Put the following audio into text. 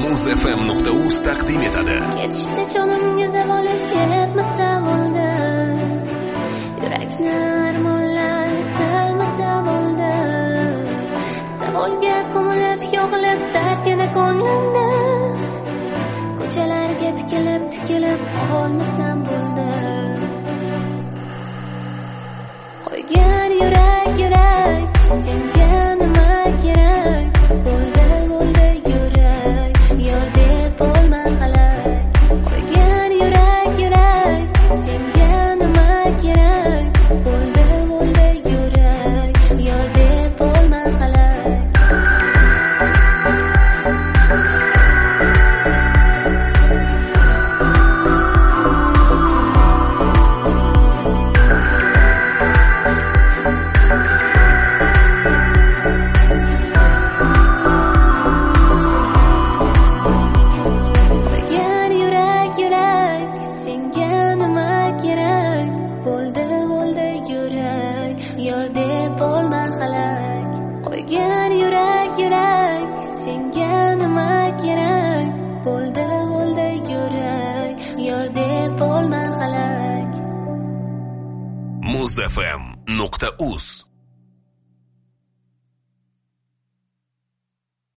muzfm.uz taqdim etadi. Ketishda jonimga zavoli yetmasa bo'ldi, yurakni armonlar talmasa bo'ldi. Savolga ko'milib yog'ilib dard yana ko'nglimda, ko'chalarga tikilib qolmasam bo'ldi. Qo'ygan yurak senga nima kerak? Bo'ldi yurak yor deb bo'lma qalay. Qo'ygan yurak senga nima kerak? Bo'ldi yurak yor deb bo'lma qalay. Yor deb bo'lma qalay. Qo'ygan yurak senga nima kerak? Bo'ldi yurak yor deb bo'lma qalay. muzfm.uz